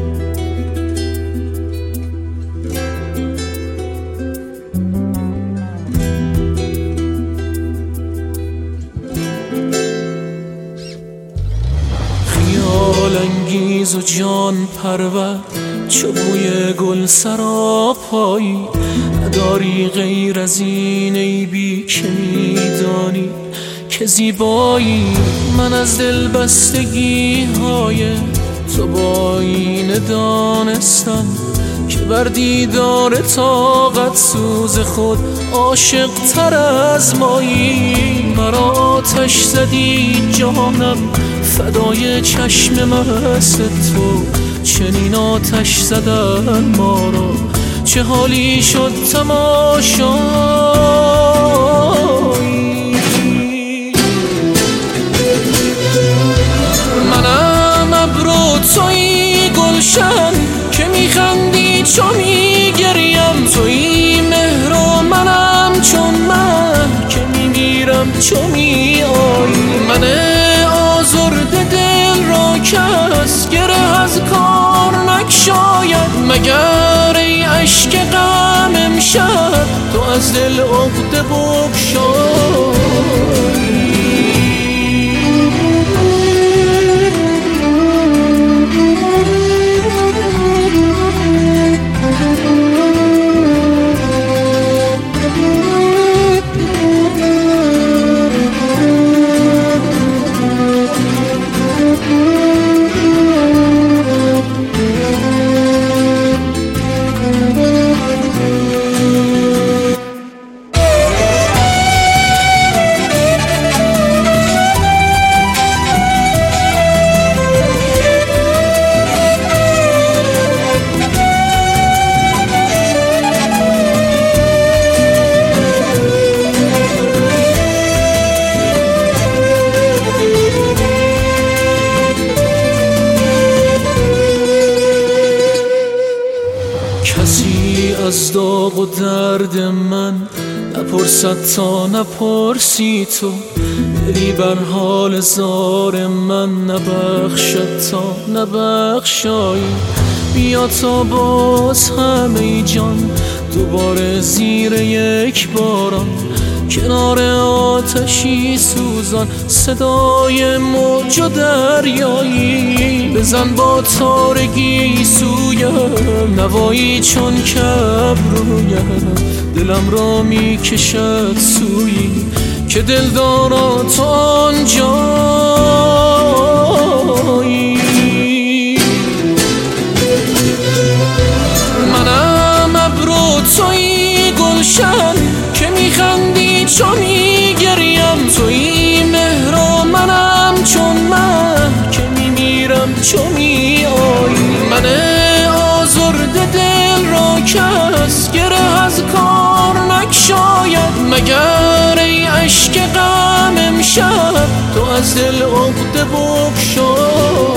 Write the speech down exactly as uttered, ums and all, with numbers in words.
خیال انگیز و جان پرور، چو بوی گل سراپایی، نداری غیر از این عیبی که میدانی که زیبایی. من از دل بستگی های تو با این دانستم که بر دیدار طاقت سوز خود عاشق تر از مایی. مرا آتش زدی جانم فدای چشم مست تو، چنین آتش زدن ما را چه حالی شد تماشایی. منم ابر و تویی گلشن که میخندی چو میگریم، تویی مهر و منم چون مه که میمیرم چو میایی. من آزرده دل را کس گره از کار نگشاید، مگر ای عشق غم امشب تو از دل عقده بگشایی. کسی از داغ و درد من نپرسد تا نپرسی تو، دلی بر حال زار من نبخشد تا نبخشایی. بیا تا باز هم ای جان دوباره زیر یک باران، کنار آتشی سوزان صدای موج و دریایی. بزن با تارگی سویم نوایی چون کبرویم، دلم را می کشد سویی که دلدارا تو آنجایی. منم ابر و تویی گلشن که میخندی چو میگریم، تویی مهر و منم چون مه که میمیرم چو میایی. من آزرده دل را کس گره از کار نگشاید، مگر ای عشق غم امشب تو از دل عقده بگشای.